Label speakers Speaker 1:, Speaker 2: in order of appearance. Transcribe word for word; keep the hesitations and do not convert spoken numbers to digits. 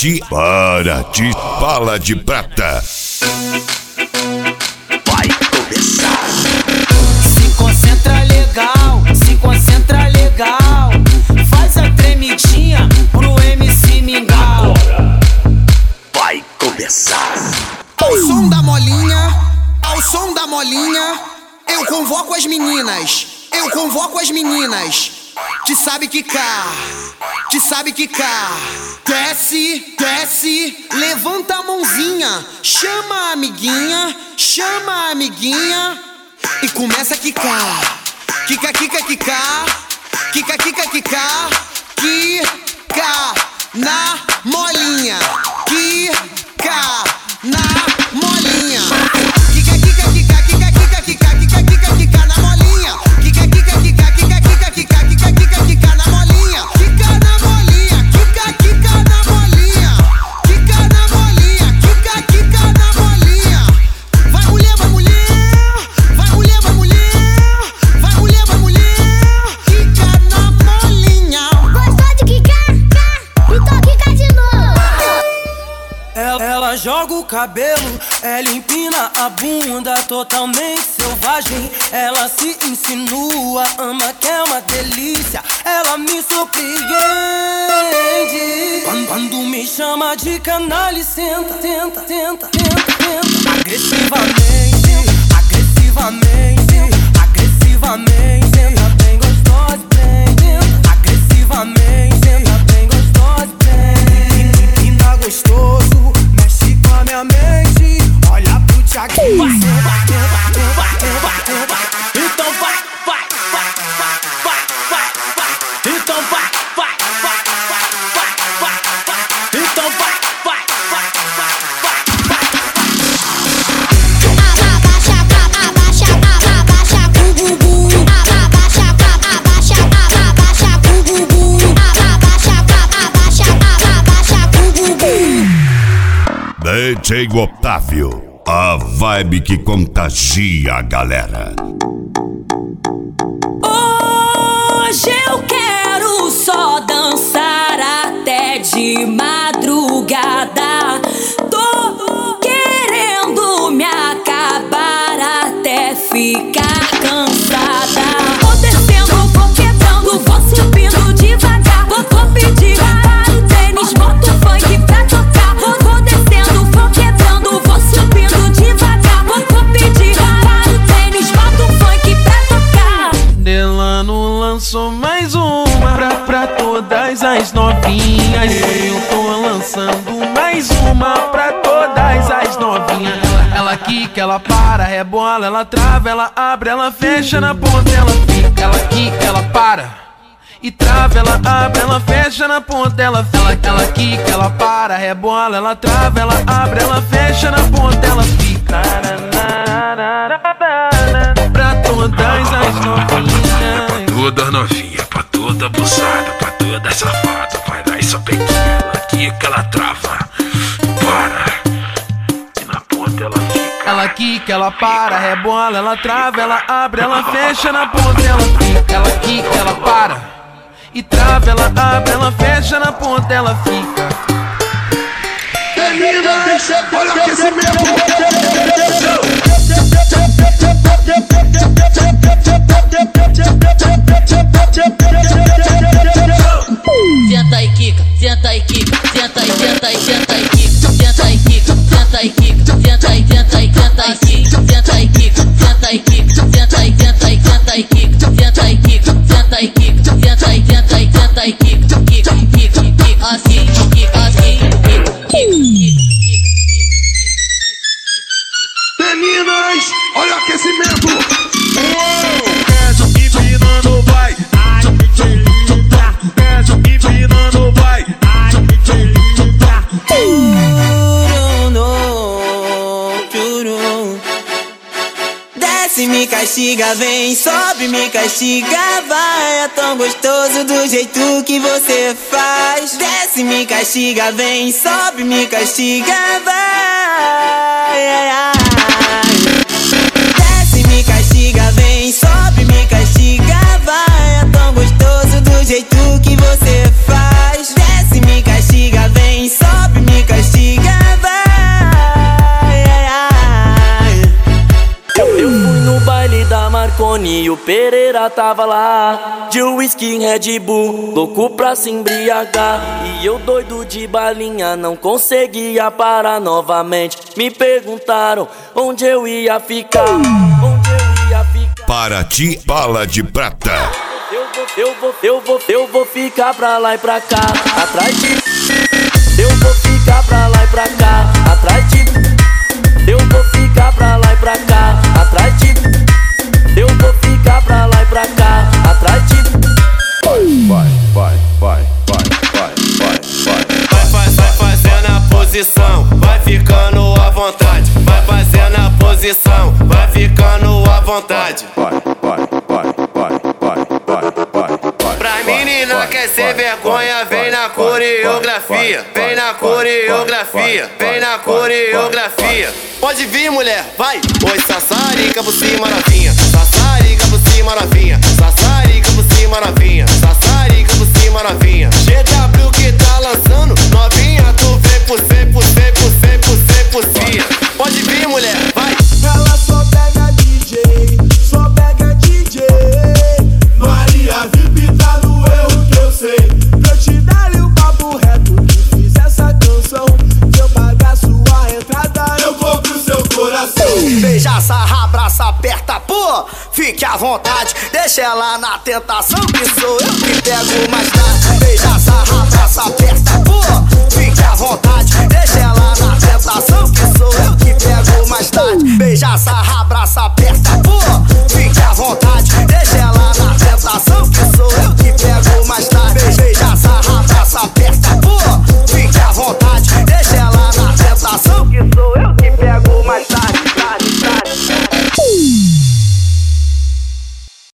Speaker 1: Paraty, Paraty, Bala de Prata.
Speaker 2: Vai começar.
Speaker 3: Se concentra legal, se concentra legal. Faz a tremidinha pro M C Mingau.
Speaker 2: Agora vai começar.
Speaker 3: Ao som da molinha, ao som da molinha, eu convoco as meninas, eu convoco as meninas. Te sabe que cá, te sabe que cá. Desce, desce, levanta a mãozinha. Chama a amiguinha, chama a amiguinha. E começa a quicar. Quica, quica, quicar. Quica, quica, quicar. Quica na molinha. Quica na molinha. Quica, quica, quica, quica, quica, quica, quica, quica, quica na molinha. Quica, quica, quica, quica, quica, quica, quica, quica, quica na molinha. Quica na molinha, quica, quica na molinha. Quica na molinha, quica, quica na molinha. Vai mulher, vai mulher. Vai mulher, vai mulher. Vai mulher, vai mulher. Quica na molinha.
Speaker 4: Gostou de quicar? Então quica de novo.
Speaker 5: Ela, ela joga o cabelo, ela empina a bunda, totalmente selvagem. Ela se insinua, ama que é uma delícia. Ela me surpreende. Quando, quando me chama de canalha, senta, tenta, tenta, tenta, tenta. Agressivamente, agressivamente, agressivamente. Ela bem gostosa, bem, tenta. Agressivamente, ela bem gostosa, bem. Menina gostoso, mexe com a minha mente. Olha pro Thiaguinho. Vai, vai, vai, vai, vai, vai. Então vai, vai, vai, vai, vai, vai, vai. Então vai, vai, vai, vai, vai, vai, vai. Então vai, vai, vai, vai, vai,
Speaker 4: Abaixa, abaixa, abaixa pro bumbum. Abaixa, abaixa, abaixa pro bumbum. Abaixa, abaixa, abaixa pro bumbum.
Speaker 1: D J Otávio, a vibe que contagia a galera.
Speaker 6: Hoje eu quero só dançar até de madrugada. Tô querendo me acabar até ficar cansada. Vou descendo, vou quebrando, vou subindo devagar. Vou, vou pedir para o tênis, boto o funk pra tocar. Vou, vou descendo, vou quebrando, vou subindo devagar. Vou, vou pedir para o tênis, boto o funk pra tocar.
Speaker 5: Delano lançou mais uma pra, pra todas as novinhas. Eu tô lançando mais uma pra todas as novinhas. Ela, ela quica, ela para, rebola, ela trava, ela abre, ela fecha na ponta, ela fica. Ela quica, ela para e trava, ela abre, ela fecha na ponta, ela fica. Ela quica, ela para, rebola, ela trava, ela abre, ela fecha na ponta, ela fica. Pra todas as novinhas.
Speaker 2: Toda novinha, pra toda abusada, pra toda safada. Vai lá e só pequinha, ela quica, ela trava. Para. E na ponta ela fica.
Speaker 5: Ela quica, ela para, rebola, ela trava, ela abre, ela fecha na ponta, ela fica. Ela quica, ela para e trava, ela abre, ela fecha na ponta, ela fica.
Speaker 2: Meninas, olha o aquecimento.
Speaker 6: Senta e quica, senta e quica, senta e senta e senta e quica, senta e quica, senta e quica, senta e senta e senta e quica, senta e quica, senta e quica, senta e senta e senta e quica, senta e quica, senta e quica, senta e senta e senta e quica, quica, quica, quica, assim, quica, assim, quica, quica.
Speaker 2: Meninas, olha o aquecimento.
Speaker 7: Empinando vai, empinando vai.
Speaker 5: Desce, me castiga, vem, sobe, me castiga, vai. É tão gostoso do jeito que você faz. Desce, me castiga, vem, sobe, me castiga, vai. Desce, me castiga, vem, sobe, me castiga, vai. É tão gostoso do jeito que você faz. Desce, me castiga, vem, sobe,
Speaker 8: e o Pereira tava lá, de whisky Red Bull, louco pra se embriagar. E eu doido de balinha, não conseguia parar novamente. Me perguntaram onde eu ia ficar, onde eu ia ficar.
Speaker 1: Paraty, bala de prata.
Speaker 8: Eu vou, eu vou, eu vou, eu vou ficar pra lá e pra cá, atrás de. Eu vou ficar pra lá e pra cá, atrás de. Eu vou ficar pra lá e pra cá, atrás de. Eu vou ficar pra lá e pra cá, atrás de.
Speaker 9: Vai, vai, vai, vai, vai, vai, vai.
Speaker 10: Vai, vai, vai fazendo a posição, vai ficando à vontade. Vai fazendo a posição, vai ficando à vontade.
Speaker 9: Vai, vai, vai, vai, vai, vai, vai.
Speaker 10: Pra menina quer ser vergonha, vem na coreografia. Vem na coreografia, vem na coreografia. Pode vir, mulher, vai. Oi, sassarica por cima novinha, sassarica por cima novinha, sassarica por cima novinha, sassarica por cima novinha. G W que tá lançando, novinha, tu vem por cem, por cem, por cem, por cem, por cem. Pode vir, mulher, vai.
Speaker 11: Ela só pega D J, só pega D J. Maria V I P tá no erro que eu sei. Pra eu te dar o papo reto que fiz essa canção. Se eu pagar sua entrada, eu vou pro seu coração.
Speaker 3: Beija, sarra, abraça, aperta, pô, fique à vontade. Deixa ela na tentação, que sou eu que pego